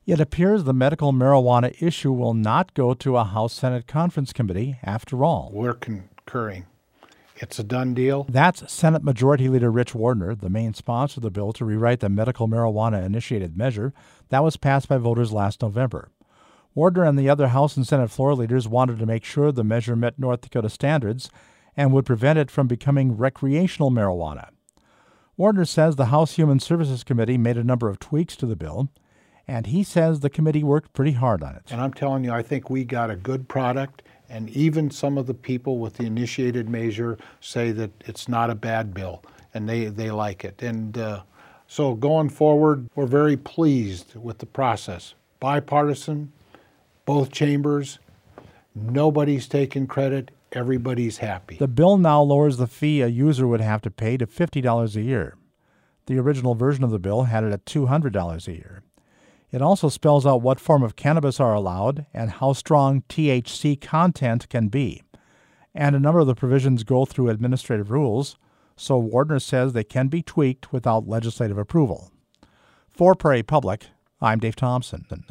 It appears the medical marijuana issue will not go to a House-Senate conference committee after all. We're concurring. It's a done deal. That's Senate Majority Leader Rich Wardner, the main sponsor of the bill to rewrite the medical marijuana initiated measure that was passed by voters last November. Wardner and the other House and Senate floor leaders wanted to make sure the measure met North Dakota standards and would prevent it from becoming recreational marijuana. Wardner says the House Human Services Committee made a number of tweaks to the bill, and he says the committee worked pretty hard on it. And I'm telling you, I think we got a good product, and even some of the people with the initiated measure say that it's not a bad bill, and they like it. And so going forward, we're very pleased with the process. Bipartisan, both chambers, nobody's taking credit, everybody's happy. The bill now lowers the fee a user would have to pay to $50 a year. The original version of the bill had it at $200 a year. It also spells out what form of cannabis are allowed and how strong THC content can be. And a number of the provisions go through administrative rules, so Wardner says they can be tweaked without legislative approval. For Prairie Public, I'm Dave Thompson.